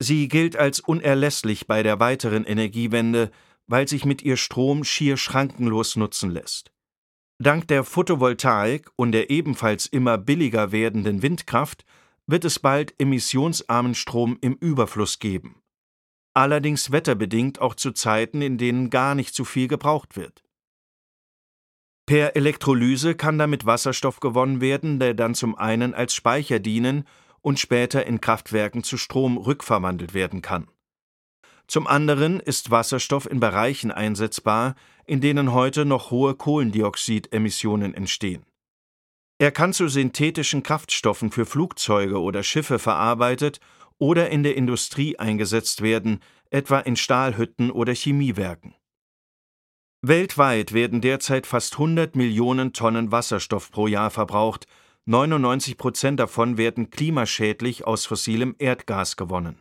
Sie gilt als unerlässlich bei der weiteren Energiewende, weil sich mit ihr Strom schier schrankenlos nutzen lässt. Dank der Photovoltaik und der ebenfalls immer billiger werdenden Windkraft wird es bald emissionsarmen Strom im Überfluss geben. Allerdings wetterbedingt auch zu Zeiten, in denen gar nicht so viel gebraucht wird. Per Elektrolyse kann damit Wasserstoff gewonnen werden, der dann zum einen als Speicher dienen und später in Kraftwerken zu Strom rückverwandelt werden kann. Zum anderen ist Wasserstoff in Bereichen einsetzbar, in denen heute noch hohe Kohlendioxidemissionen entstehen. Er kann zu synthetischen Kraftstoffen für Flugzeuge oder Schiffe verarbeitet oder in der Industrie eingesetzt werden, etwa in Stahlhütten oder Chemiewerken. Weltweit werden derzeit fast 100 Millionen Tonnen Wasserstoff pro Jahr verbraucht, 99% davon werden klimaschädlich aus fossilem Erdgas gewonnen.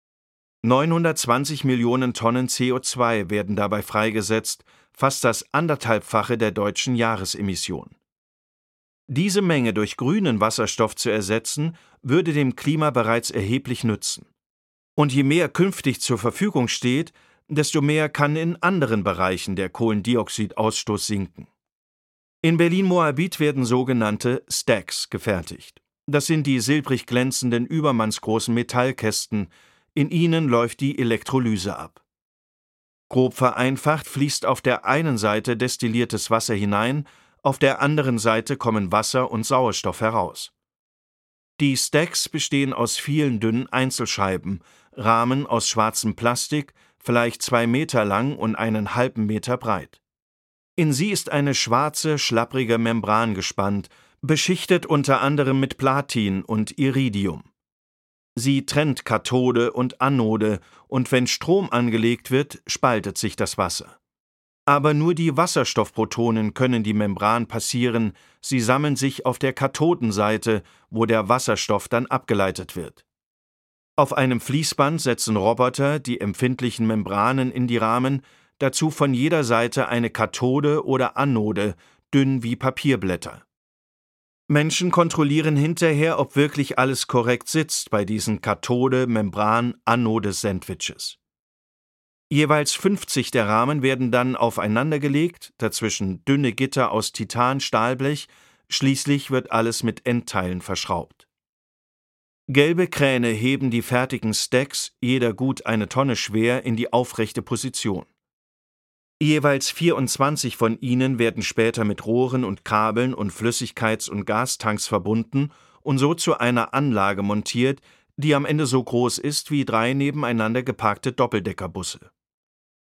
920 Millionen Tonnen CO2 werden dabei freigesetzt, fast das 1,5-fache der deutschen Jahresemission. Diese Menge durch grünen Wasserstoff zu ersetzen, würde dem Klima bereits erheblich nützen. Und je mehr künftig zur Verfügung steht, desto mehr kann in anderen Bereichen der Kohlendioxidausstoß sinken. In Berlin-Moabit werden sogenannte Stacks gefertigt. Das sind die silbrig glänzenden, übermannsgroßen Metallkästen. In ihnen läuft die Elektrolyse ab. Grob vereinfacht fließt auf der einen Seite destilliertes Wasser hinein, auf der anderen Seite kommen Wasser und Sauerstoff heraus. Die Stacks bestehen aus vielen dünnen Einzelscheiben, Rahmen aus schwarzem Plastik, vielleicht 2 Meter lang und einen halben Meter breit. In sie ist eine schwarze, schlapprige Membran gespannt, beschichtet unter anderem mit Platin und Iridium. Sie trennt Kathode und Anode, und wenn Strom angelegt wird, spaltet sich das Wasser. Aber nur die Wasserstoffprotonen können die Membran passieren, sie sammeln sich auf der Kathodenseite, wo der Wasserstoff dann abgeleitet wird. Auf einem Fließband setzen Roboter die empfindlichen Membranen in die Rahmen, dazu von jeder Seite eine Kathode oder Anode, dünn wie Papierblätter. Menschen kontrollieren hinterher, ob wirklich alles korrekt sitzt bei diesen Kathode-Membran-Anode-Sandwiches. Jeweils 50 der Rahmen werden dann aufeinandergelegt, dazwischen dünne Gitter aus Titan-Stahlblech, schließlich wird alles mit Endteilen verschraubt. Gelbe Kräne heben die fertigen Stacks, jeder gut 1 Tonne schwer, in die aufrechte Position. Jeweils 24 von ihnen werden später mit Rohren und Kabeln und Flüssigkeits- und Gastanks verbunden und so zu einer Anlage montiert, die am Ende so groß ist wie 3 nebeneinander geparkte Doppeldeckerbusse.